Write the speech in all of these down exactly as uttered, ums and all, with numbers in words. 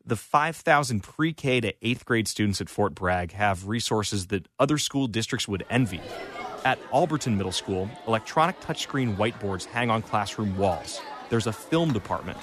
The five thousand pre-K to eighth grade students at Fort Bragg have resources that other school districts would envy. At Alberton Middle School, electronic touchscreen whiteboards hang on classroom walls. There's a film department.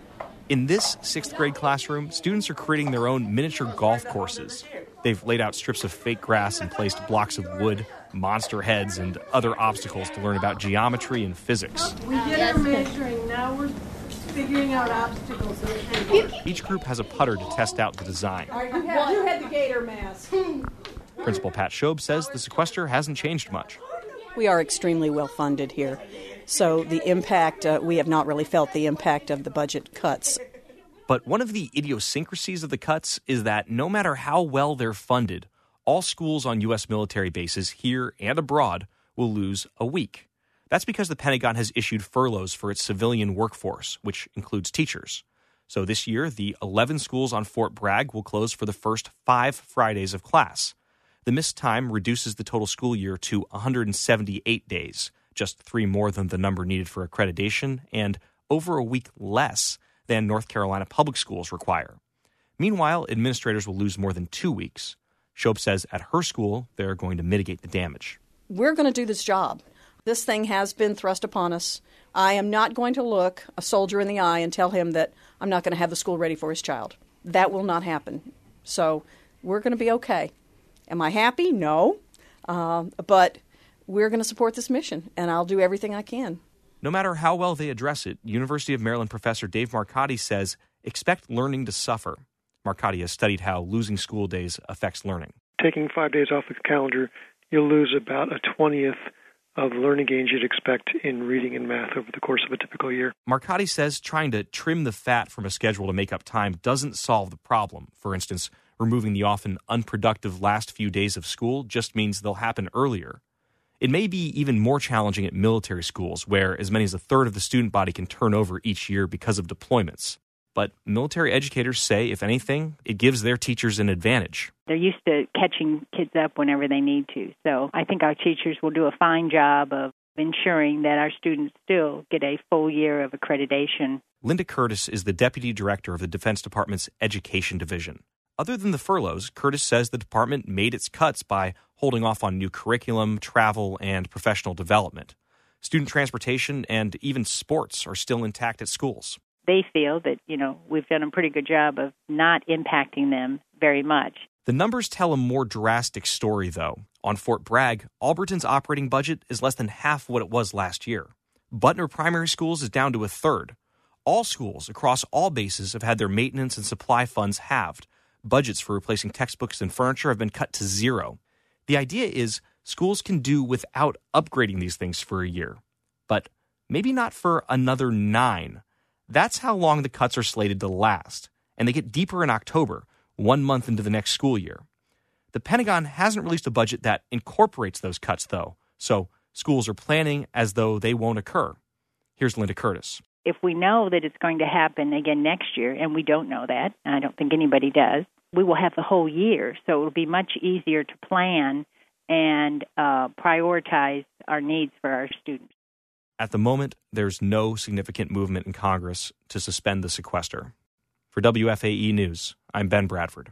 In this sixth grade classroom, students are creating their own miniature golf courses. They've laid out strips of fake grass and placed blocks of wood, monster heads, and other obstacles to learn about geometry and physics. We did our measuring, now we're figuring out obstacles. Each group has a putter to test out the design. All right, who had, who had the gator mask? Principal Pat Shobe says the sequester hasn't changed much. We are extremely well funded here, so the impact, uh, we have not really felt the impact of the budget cuts. But one of the idiosyncrasies of the cuts is that no matter how well they're funded, all schools on U S military bases here and abroad will lose a week. That's because the Pentagon has issued furloughs for its civilian workforce, which includes teachers. So this year, the eleven schools on Fort Bragg will close for the first five Fridays of class. The missed time reduces the total school year to one hundred seventy-eight days, just three more than the number needed for accreditation, and over a week less than North Carolina public schools require. Meanwhile, administrators will lose more than two weeks. Shobe says at her school, they're going to mitigate the damage. We're going to do this job. This thing has been thrust upon us. I am not going to look a soldier in the eye and tell him that I'm not going to have the school ready for his child. That will not happen. So we're going to be okay. Am I happy? No. Uh, but we're going to support this mission, and I'll do everything I can. No matter how well they address it, University of Maryland professor Dave Marcotti says expect learning to suffer. Marcotti has studied how losing school days affects learning. Taking five days off the calendar, you'll lose about a twentieth of learning gains you'd expect in reading and math over the course of a typical year. Marcotti says trying to trim the fat from a schedule to make up time doesn't solve the problem. For instance, removing the often unproductive last few days of school just means they'll happen earlier. It may be even more challenging at military schools, where as many as a third of the student body can turn over each year because of deployments. But military educators say, if anything, it gives their teachers an advantage. They're used to catching kids up whenever they need to. So I think our teachers will do a fine job of ensuring that our students still get a full year of accreditation. Linda Curtis is the Deputy Director of the Defense Department's Education Division. Other than the furloughs, Curtis says the department made its cuts by holding off on new curriculum, travel, and professional development. Student transportation and even sports are still intact at schools. They feel that, you know, we've done a pretty good job of not impacting them very much. The numbers tell a more drastic story, though. On Fort Bragg, Alberton's operating budget is less than half what it was last year. Butner Primary Schools is down to a third. All schools across all bases have had their maintenance and supply funds halved. Budgets for replacing textbooks and furniture have been cut to zero. The idea is schools can do without upgrading these things for a year, but maybe not for another nine. That's how long the cuts are slated to last, and they get deeper in October, one month into the next school year. The Pentagon hasn't released a budget that incorporates those cuts, though, so schools are planning as though they won't occur. Here's Linda Curtis. If we know that it's going to happen again next year, and we don't know that, and I don't think anybody does, we will have the whole year, so it will be much easier to plan and uh, prioritize our needs for our students. At the moment, there's no significant movement in Congress to suspend the sequester. For W F A E News, I'm Ben Bradford.